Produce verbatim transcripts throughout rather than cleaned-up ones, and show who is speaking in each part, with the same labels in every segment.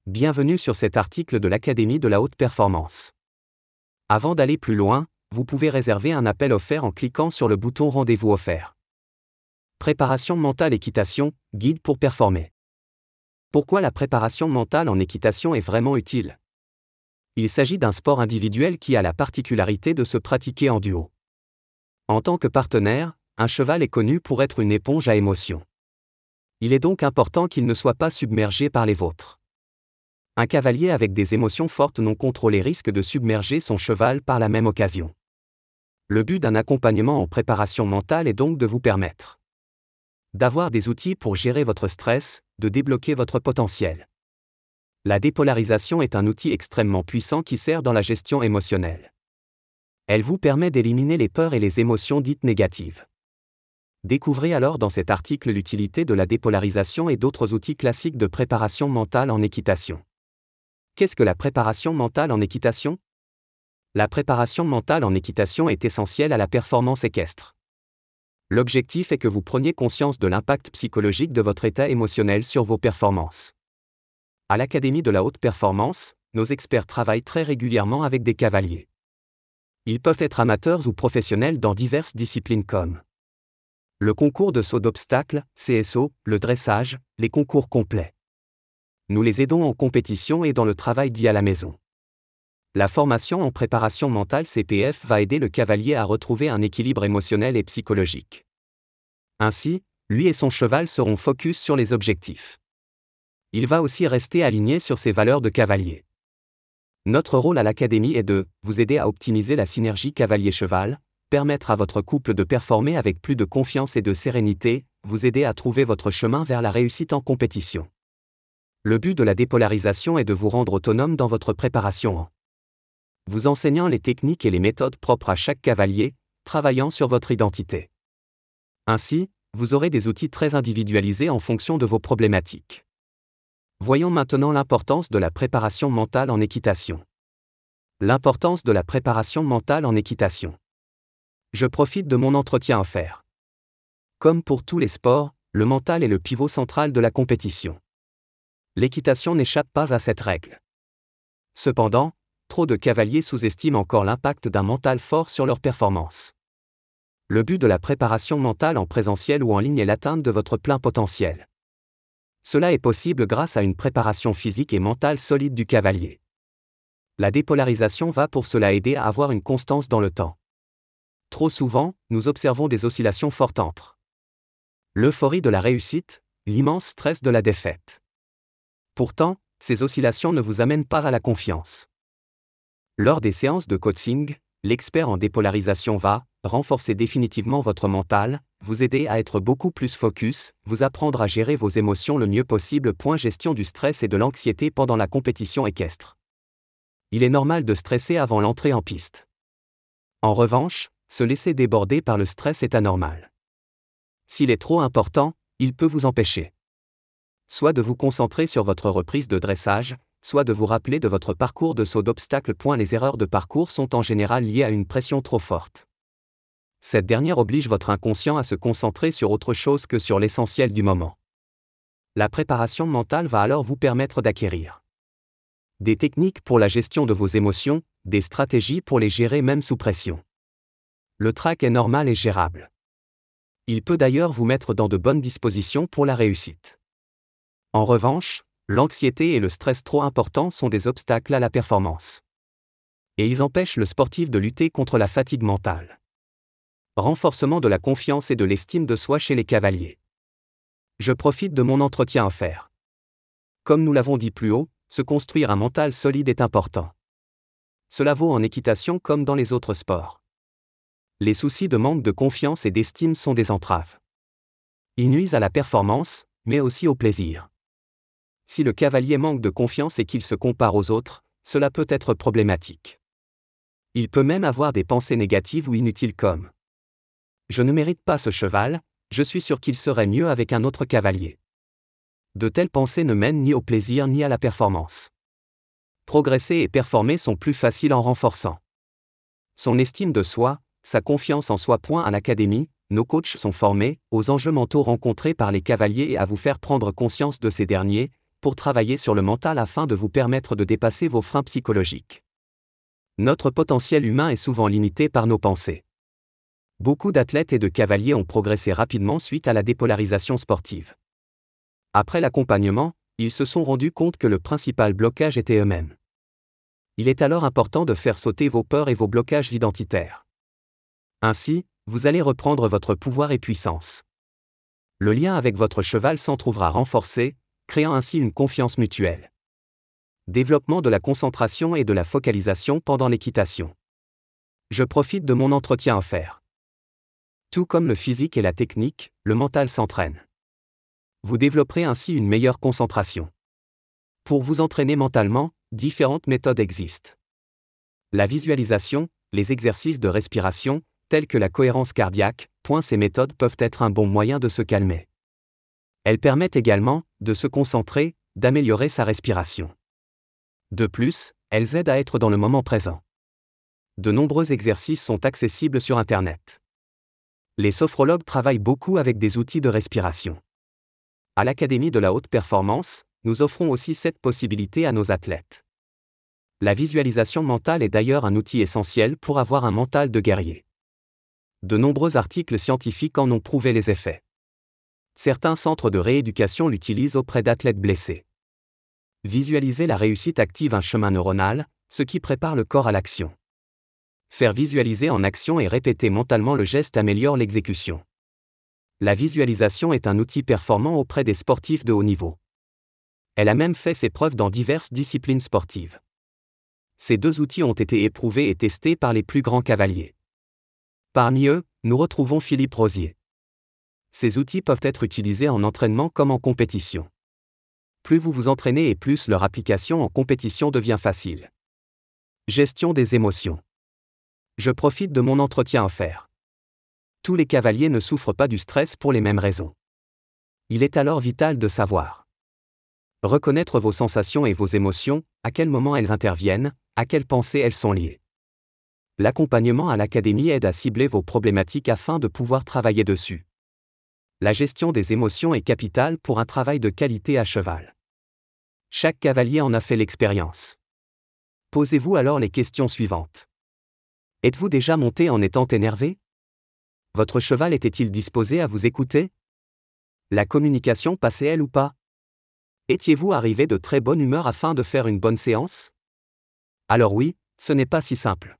Speaker 1: Bienvenue sur cet article de l'Académie de la haute performance. Avant d'aller plus loin, vous pouvez réserver un appel offert en cliquant sur le bouton Rendez-vous offert. Préparation mentale équitation, guide pour performer. Pourquoi la préparation mentale en équitation est vraiment utile? Il s'agit d'un sport individuel qui a la particularité de se pratiquer en duo. En tant que partenaire, un cheval est connu pour être une éponge à émotions. Il est donc important qu'il ne soit pas submergé par les vôtres. Un cavalier avec des émotions fortes non contrôlées risque de submerger son cheval par la même occasion. Le but d'un accompagnement en préparation mentale est donc de vous permettre d'avoir des outils pour gérer votre stress, de débloquer votre potentiel. La dépolarisation est un outil extrêmement puissant qui sert dans la gestion émotionnelle. Elle vous permet d'éliminer les peurs et les émotions dites négatives. Découvrez alors dans cet article l'utilité de la dépolarisation et d'autres outils classiques de préparation mentale en équitation. Qu'est-ce que la préparation mentale en équitation? La préparation mentale en équitation est essentielle à la performance équestre. L'objectif est que vous preniez conscience de l'impact psychologique de votre état émotionnel sur vos performances. À l'Académie de la haute performance, nos experts travaillent très régulièrement avec des cavaliers. Ils peuvent être amateurs ou professionnels dans diverses disciplines comme le concours de saut d'obstacles, C S O, le dressage, les concours complets. Nous les aidons en compétition et dans le travail dit à la maison. La formation en préparation mentale C P F va aider le cavalier à retrouver un équilibre émotionnel et psychologique. Ainsi, lui et son cheval seront focus sur les objectifs. Il va aussi rester aligné sur ses valeurs de cavalier. Notre rôle à l'Académie est de vous aider à optimiser la synergie cavalier-cheval, permettre à votre couple de performer avec plus de confiance et de sérénité, vous aider à trouver votre chemin vers la réussite en compétition. Le but de la dépolarisation est de vous rendre autonome dans votre préparation en vous enseignant les techniques et les méthodes propres à chaque cavalier, travaillant sur votre identité. Ainsi, vous aurez des outils très individualisés en fonction de vos problématiques. Voyons maintenant l'importance de la préparation mentale en équitation. L'importance de la préparation mentale en équitation. Je profite de mon entretien offert. Comme pour tous les sports, le mental est le pivot central de la compétition. L'équitation n'échappe pas à cette règle. Cependant, trop de cavaliers sous-estiment encore l'impact d'un mental fort sur leur performance. Le but de la préparation mentale en présentiel ou en ligne est l'atteinte de votre plein potentiel. Cela est possible grâce à une préparation physique et mentale solide du cavalier. La dépolarisation va pour cela aider à avoir une constance dans le temps. Trop souvent, nous observons des oscillations fortes entre l'euphorie de la réussite, l'immense stress de la défaite. Pourtant, ces oscillations ne vous amènent pas à la confiance. Lors des séances de coaching, l'expert en dépolarisation va renforcer définitivement votre mental, vous aider à être beaucoup plus focus, vous apprendre à gérer vos émotions le mieux possible. Point gestion du stress et de l'anxiété pendant la compétition équestre. Il est normal de stresser avant l'entrée en piste. En revanche, se laisser déborder par le stress est anormal. S'il est trop important, il peut vous empêcher soit de vous concentrer sur votre reprise de dressage, soit de vous rappeler de votre parcours de saut d'obstacle. Les erreurs de parcours sont en général liées à une pression trop forte. Cette dernière oblige votre inconscient à se concentrer sur autre chose que sur l'essentiel du moment. La préparation mentale va alors vous permettre d'acquérir des techniques pour la gestion de vos émotions, des stratégies pour les gérer même sous pression. Le trac est normal et gérable. Il peut d'ailleurs vous mettre dans de bonnes dispositions pour la réussite. En revanche, l'anxiété et le stress trop importants sont des obstacles à la performance. Et ils empêchent le sportif de lutter contre la fatigue mentale. Renforcement de la confiance et de l'estime de soi chez les cavaliers. Je profite de mon entretien offert. Comme nous l'avons dit plus haut, se construire un mental solide est important. Cela vaut en équitation comme dans les autres sports. Les soucis de manque de confiance et d'estime sont des entraves. Ils nuisent à la performance, mais aussi au plaisir. Si le cavalier manque de confiance et qu'il se compare aux autres, cela peut être problématique. Il peut même avoir des pensées négatives ou inutiles comme « Je ne mérite pas ce cheval, je suis sûr qu'il serait mieux avec un autre cavalier ». De telles pensées ne mènent ni au plaisir ni à la performance. Progresser et performer sont plus faciles en renforçant son estime de soi, sa confiance en soi. À l'Académie, nos coachs sont formés aux enjeux mentaux rencontrés par les cavaliers et à vous faire prendre conscience de ces derniers, pour travailler sur le mental afin de vous permettre de dépasser vos freins psychologiques. Notre potentiel humain est souvent limité par nos pensées. Beaucoup d'athlètes et de cavaliers ont progressé rapidement suite à la dépolarisation sportive. Après l'accompagnement, ils se sont rendus compte que le principal blocage était eux-mêmes. Il est alors important de faire sauter vos peurs et vos blocages identitaires. Ainsi, vous allez reprendre votre pouvoir et puissance. Le lien avec votre cheval s'en trouvera renforcé, créant ainsi une confiance mutuelle. Développement de la concentration et de la focalisation pendant l'équitation. Je profite de mon entretien offert. Tout comme le physique et la technique, le mental s'entraîne. Vous développerez ainsi une meilleure concentration. Pour vous entraîner mentalement, différentes méthodes existent. La visualisation, les exercices de respiration, tels que la cohérence cardiaque, point ces méthodes peuvent être un bon moyen de se calmer. Elles permettent également de se concentrer, d'améliorer sa respiration. De plus, elles aident à être dans le moment présent. De nombreux exercices sont accessibles sur Internet. Les sophrologues travaillent beaucoup avec des outils de respiration. À l'Académie de la haute performance, nous offrons aussi cette possibilité à nos athlètes. La visualisation mentale est d'ailleurs un outil essentiel pour avoir un mental de guerrier. De nombreux articles scientifiques en ont prouvé les effets. Certains centres de rééducation l'utilisent auprès d'athlètes blessés. Visualiser la réussite active un chemin neuronal, ce qui prépare le corps à l'action. Faire visualiser en action et répéter mentalement le geste améliore l'exécution. La visualisation est un outil performant auprès des sportifs de haut niveau. Elle a même fait ses preuves dans diverses disciplines sportives. Ces deux outils ont été éprouvés et testés par les plus grands cavaliers. Parmi eux, nous retrouvons Philippe Rosier. Ces outils peuvent être utilisés en entraînement comme en compétition. Plus vous vous entraînez et plus leur application en compétition devient facile. Gestion des émotions. Je profite de mon entretien offert. Tous les cavaliers ne souffrent pas du stress pour les mêmes raisons. Il est alors vital de savoir reconnaître vos sensations et vos émotions, à quel moment elles interviennent, à quelles pensées elles sont liées. L'accompagnement à l'académie aide à cibler vos problématiques afin de pouvoir travailler dessus. La gestion des émotions est capitale pour un travail de qualité à cheval. Chaque cavalier en a fait l'expérience. Posez-vous alors les questions suivantes. Êtes-vous déjà monté en étant énervé? Votre cheval était-il disposé à vous écouter? La communication passait-elle ou pas? Étiez-vous arrivé de très bonne humeur afin de faire une bonne séance? Alors oui, ce n'est pas si simple.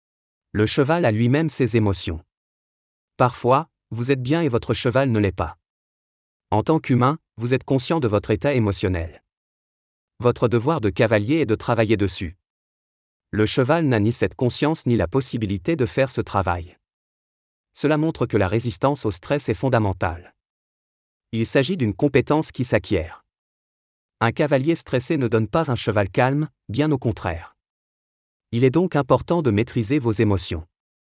Speaker 1: Le cheval a lui-même ses émotions. Parfois, vous êtes bien et votre cheval ne l'est pas. En tant qu'humain, vous êtes conscient de votre état émotionnel. Votre devoir de cavalier est de travailler dessus. Le cheval n'a ni cette conscience ni la possibilité de faire ce travail. Cela montre que la résistance au stress est fondamentale. Il s'agit d'une compétence qui s'acquiert. Un cavalier stressé ne donne pas un cheval calme, bien au contraire. Il est donc important de maîtriser vos émotions.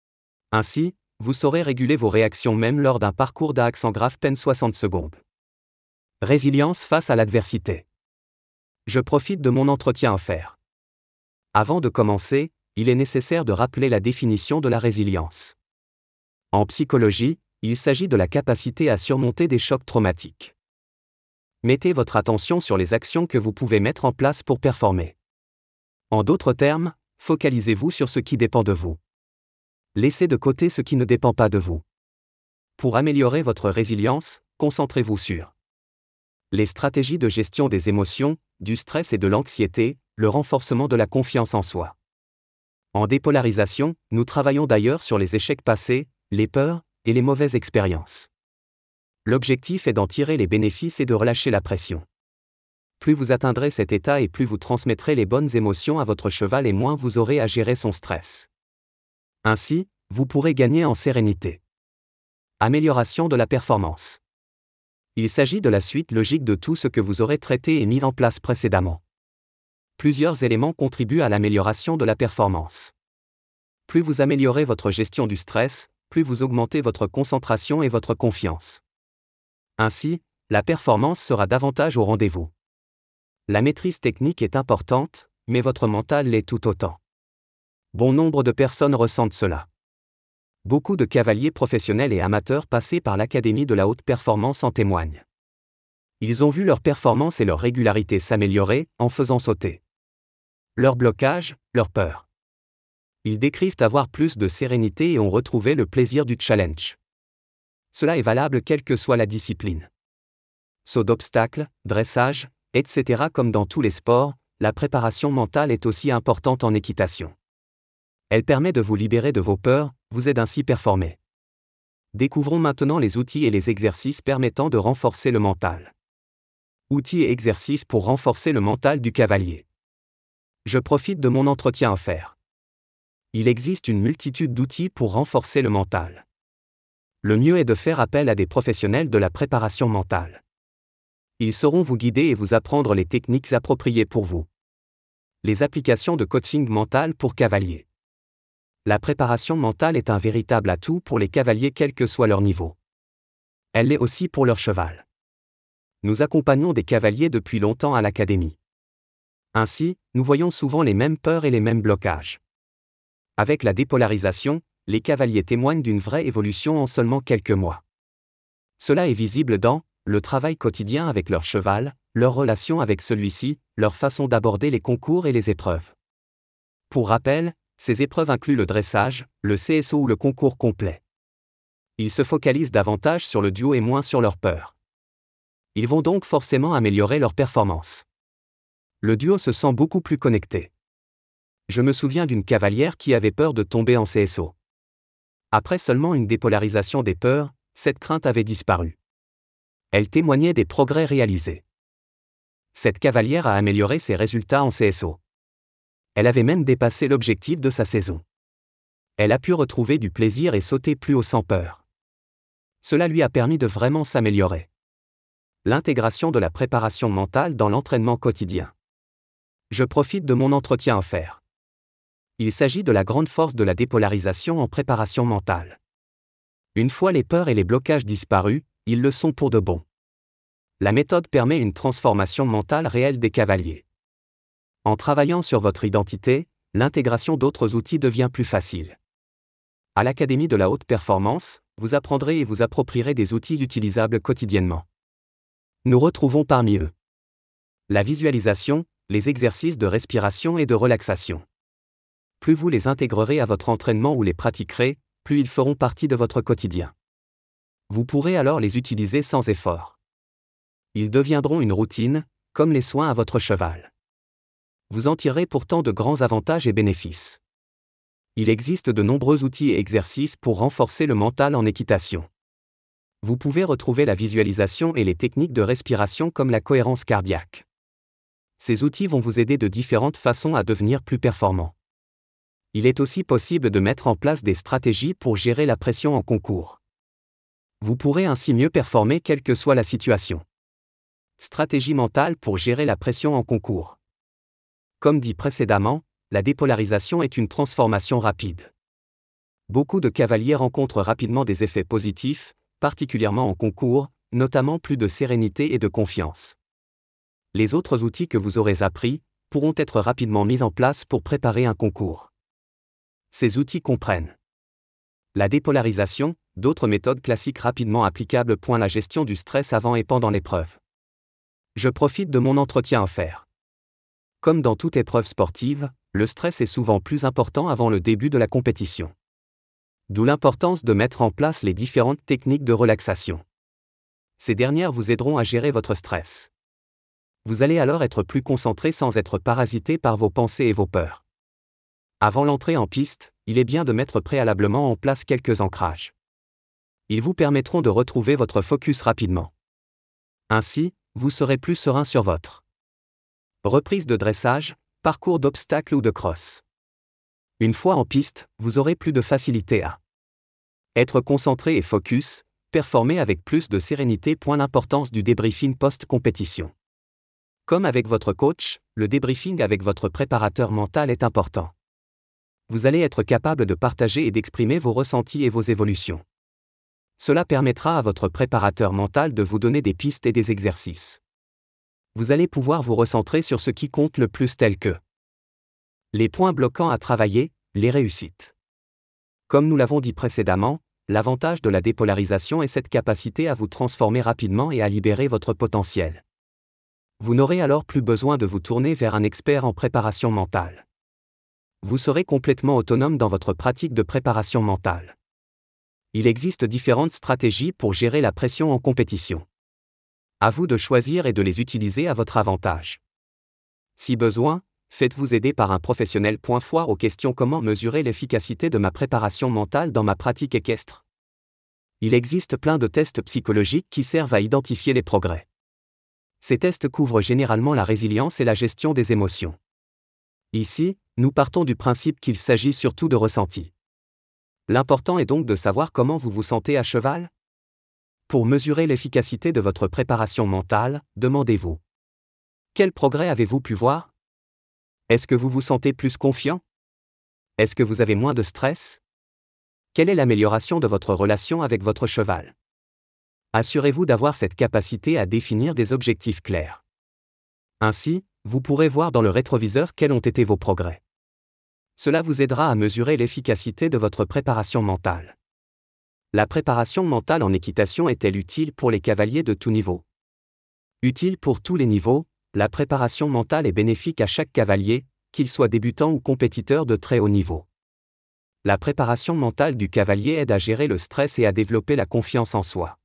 Speaker 1: Ainsi, vous saurez réguler vos réactions même lors d'un parcours d'A X en grave peine soixante secondes. Résilience face à l'adversité. Je profite de mon entretien offert. Avant de commencer, il est nécessaire de rappeler la définition de la résilience. En psychologie, il s'agit de la capacité à surmonter des chocs traumatiques. Mettez votre attention sur les actions que vous pouvez mettre en place pour performer. En d'autres termes, focalisez-vous sur ce qui dépend de vous. Laissez de côté ce qui ne dépend pas de vous. Pour améliorer votre résilience, concentrez-vous sur les stratégies de gestion des émotions, du stress et de l'anxiété, le renforcement de la confiance en soi. En dépolarisation, nous travaillons d'ailleurs sur les échecs passés, les peurs et les mauvaises expériences. L'objectif est d'en tirer les bénéfices et de relâcher la pression. Plus vous atteindrez cet état et plus vous transmettrez les bonnes émotions à votre cheval et moins vous aurez à gérer son stress. Ainsi, vous pourrez gagner en sérénité. Amélioration de la performance. Il s'agit de la suite logique de tout ce que vous aurez traité et mis en place précédemment. Plusieurs éléments contribuent à l'amélioration de la performance. Plus vous améliorez votre gestion du stress, plus vous augmentez votre concentration et votre confiance. Ainsi, la performance sera davantage au rendez-vous. La maîtrise technique est importante, mais votre mental l'est tout autant. Bon nombre de personnes ressentent cela. Beaucoup de cavaliers professionnels et amateurs passés par l'Académie de la haute performance en témoignent. Ils ont vu leur performance et leur régularité s'améliorer en faisant sauter leur blocage, leur peur. Ils décrivent avoir plus de sérénité et ont retrouvé le plaisir du challenge. Cela est valable quelle que soit la discipline. Saut d'obstacles, dressage, et cetera. Comme dans tous les sports, la préparation mentale est aussi importante en équitation. Elle permet de vous libérer de vos peurs, vous aide ainsi à performer. Découvrons maintenant les outils et les exercices permettant de renforcer le mental. Outils et exercices pour renforcer le mental du cavalier. Je profite de mon entretien offert. Il existe une multitude d'outils pour renforcer le mental. Le mieux est de faire appel à des professionnels de la préparation mentale. Ils sauront vous guider et vous apprendre les techniques appropriées pour vous. Les applications de coaching mental pour cavaliers. La préparation mentale est un véritable atout pour les cavaliers quel que soit leur niveau. Elle l'est aussi pour leur cheval. Nous accompagnons des cavaliers depuis longtemps à l'académie. Ainsi, nous voyons souvent les mêmes peurs et les mêmes blocages. Avec la dépolarisation, les cavaliers témoignent d'une vraie évolution en seulement quelques mois. Cela est visible dans le travail quotidien avec leur cheval, leur relation avec celui-ci, leur façon d'aborder les concours et les épreuves. Pour rappel, ces épreuves incluent le dressage, le C S O ou le concours complet. Ils se focalisent davantage sur le duo et moins sur leur peur. Ils vont donc forcément améliorer leur performance. Le duo se sent beaucoup plus connecté. Je me souviens d'une cavalière qui avait peur de tomber en C S O. Après seulement une dépolarisation des peurs, cette crainte avait disparu. Elle témoignait des progrès réalisés. Cette cavalière a amélioré ses résultats en C S O. Elle avait même dépassé l'objectif de sa saison. Elle a pu retrouver du plaisir et sauter plus haut sans peur. Cela lui a permis de vraiment s'améliorer. L'intégration de la préparation mentale dans l'entraînement quotidien. Je profite de mon entretien offert. Il s'agit de la grande force de la dépolarisation en préparation mentale. Une fois les peurs et les blocages disparus, ils le sont pour de bon. La méthode permet une transformation mentale réelle des cavaliers. En travaillant sur votre identité, l'intégration d'autres outils devient plus facile. À l'Académie de la haute performance, vous apprendrez et vous approprierez des outils utilisables quotidiennement. Nous retrouvons parmi eux la visualisation, les exercices de respiration et de relaxation. Plus vous les intégrerez à votre entraînement ou les pratiquerez, plus ils feront partie de votre quotidien. Vous pourrez alors les utiliser sans effort. Ils deviendront une routine, comme les soins à votre cheval. Vous en tirerez pourtant de grands avantages et bénéfices. Il existe de nombreux outils et exercices pour renforcer le mental en équitation. Vous pouvez retrouver la visualisation et les techniques de respiration comme la cohérence cardiaque. Ces outils vont vous aider de différentes façons à devenir plus performant. Il est aussi possible de mettre en place des stratégies pour gérer la pression en concours. Vous pourrez ainsi mieux performer quelle que soit la situation. Stratégie mentale pour gérer la pression en concours. Comme dit précédemment, la dépolarisation est une transformation rapide. Beaucoup de cavaliers rencontrent rapidement des effets positifs, particulièrement en concours, notamment plus de sérénité et de confiance. Les autres outils que vous aurez appris pourront être rapidement mis en place pour préparer un concours. Ces outils comprennent la dépolarisation, d'autres méthodes classiques rapidement applicables. La gestion du stress avant et pendant l'épreuve. Je profite de mon entretien offert. Comme dans toute épreuve sportive, le stress est souvent plus important avant le début de la compétition. D'où l'importance de mettre en place les différentes techniques de relaxation. Ces dernières vous aideront à gérer votre stress. Vous allez alors être plus concentré sans être parasité par vos pensées et vos peurs. Avant l'entrée en piste, il est bien de mettre préalablement en place quelques ancrages. Ils vous permettront de retrouver votre focus rapidement. Ainsi, vous serez plus serein sur votre reprise de dressage, parcours d'obstacles ou de cross. Une fois en piste, vous aurez plus de facilité à être concentré et focus, performer avec plus de sérénité. L'importance du débriefing post-compétition. Comme avec votre coach, le débriefing avec votre préparateur mental est important. Vous allez être capable de partager et d'exprimer vos ressentis et vos évolutions. Cela permettra à votre préparateur mental de vous donner des pistes et des exercices. Vous allez pouvoir vous recentrer sur ce qui compte le plus tels que les points bloquants à travailler, les réussites. Comme nous l'avons dit précédemment, l'avantage de la dépolarisation est cette capacité à vous transformer rapidement et à libérer votre potentiel. Vous n'aurez alors plus besoin de vous tourner vers un expert en préparation mentale. Vous serez complètement autonome dans votre pratique de préparation mentale. Il existe différentes stratégies pour gérer la pression en compétition. À vous de choisir et de les utiliser à votre avantage. Si besoin, faites-vous aider par un professionnel. Foire aux questions: comment mesurer l'efficacité de ma préparation mentale dans ma pratique équestre? Il existe plein de tests psychologiques qui servent à identifier les progrès. Ces tests couvrent généralement la résilience et la gestion des émotions. Ici, nous partons du principe qu'il s'agit surtout de ressenti. L'important est donc de savoir comment vous vous sentez à cheval. Pour mesurer l'efficacité de votre préparation mentale, demandez-vous: quel progrès avez-vous pu voir? Est-ce que vous vous sentez plus confiant? Est-ce que vous avez moins de stress? Quelle est l'amélioration de votre relation avec votre cheval? Assurez-vous d'avoir cette capacité à définir des objectifs clairs. Ainsi, vous pourrez voir dans le rétroviseur quels ont été vos progrès. Cela vous aidera à mesurer l'efficacité de votre préparation mentale. La préparation mentale en équitation est-elle utile pour les cavaliers de tout niveau? Utile pour tous les niveaux, la préparation mentale est bénéfique à chaque cavalier, qu'il soit débutant ou compétiteur de très haut niveau. La préparation mentale du cavalier aide à gérer le stress et à développer la confiance en soi.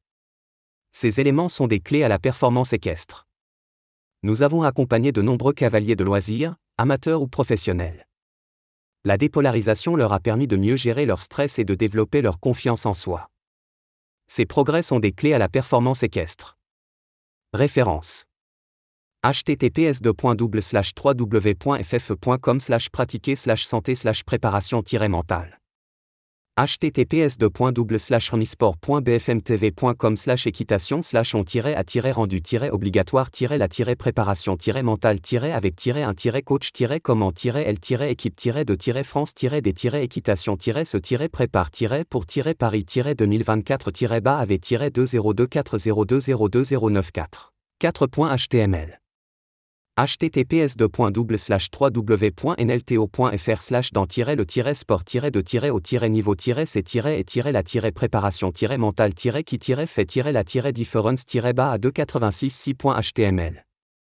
Speaker 1: Ces éléments sont des clés à la performance équestre. Nous avons accompagné de nombreux cavaliers de loisirs, amateurs ou professionnels. La dépolarisation leur a permis de mieux gérer leur stress et de développer leur confiance en soi. Ces progrès sont des clés à la performance équestre. Référence: h t t p s deux point double slash trois w point f f e point com slash pratiquer slash santé slash préparation mentale h t t p s deux point double slash remisport point b f m t v point com slash équitation slash on a rendu obligatoire la préparation mentale avec un coach comment l équipe de France des équitation se prépare pour Paris deux mille vingt-quatre bas avec deux zéro deux quatre zéro deux zéro deux zéro neuf quatre quatre point h t m l h t t p s deux point double slash trois w point n l t o point f r slash dans le sport de au niveau c et la préparation mentale qui fait la différence bas à deux quatre-vingt-six six point h t m l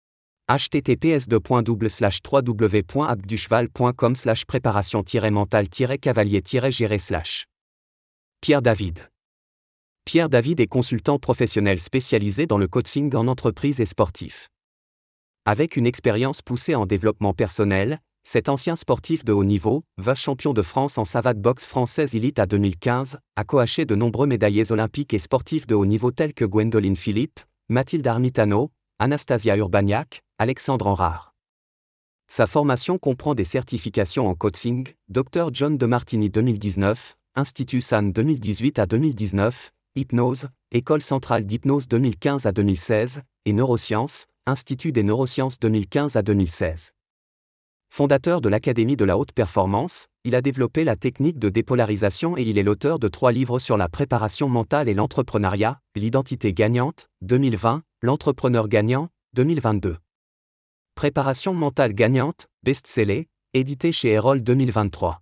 Speaker 1: h t t p s deux point double slash trois w point app du cheval point com slash préparation mentale cavalier géré slash Pierre David. Pierre David est consultant professionnel spécialisé dans le coaching en entreprise et sportif. Avec une expérience poussée en développement personnel, cet ancien sportif de haut niveau, vice-champion de France en savate boxe française élite à deux mille quinze, a coaché de nombreux médaillés olympiques et sportifs de haut niveau tels que Gwendoline Philippe, Mathilde Armitano, Anastasia Urbaniak, Alexandre Enrard. Sa formation comprend des certifications en coaching, Docteur John de Martini deux mille dix-neuf, Institut San deux mille dix-huit à deux mille dix-neuf, Hypnose, École centrale d'hypnose deux mille quinze à deux mille seize, et Neurosciences, Institut des neurosciences deux mille quinze à deux mille seize. Fondateur de l'Académie de la haute performance, il a développé la technique de dépolarisation et il est l'auteur de trois livres sur la préparation mentale et l'entrepreneuriat, L'identité gagnante, deux mille vingt, L'entrepreneur gagnant, deux mille vingt-deux. Préparation mentale gagnante, best-seller, édité chez Erol deux mille vingt-trois.